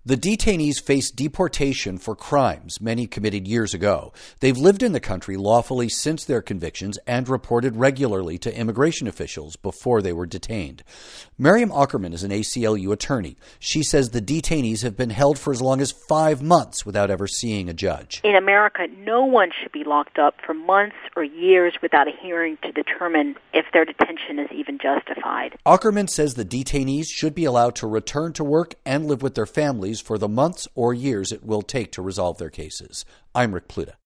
The detainees face deportation for crimes many committed years ago. They've lived in the country lawfully since their convictions and reported regularly to immigration officials before they were detained. Miriam Ackerman is an ACLU attorney. She says the detainees have been held for as long as 5 months without ever seeing a judge. In America, no one should be locked up for months or years without a hearing to determine if their detention is even justified. Ackerman says the detainees should be allowed to return to work and live with their families for the months or years it will take to resolve their cases. I'm Rick Pluta.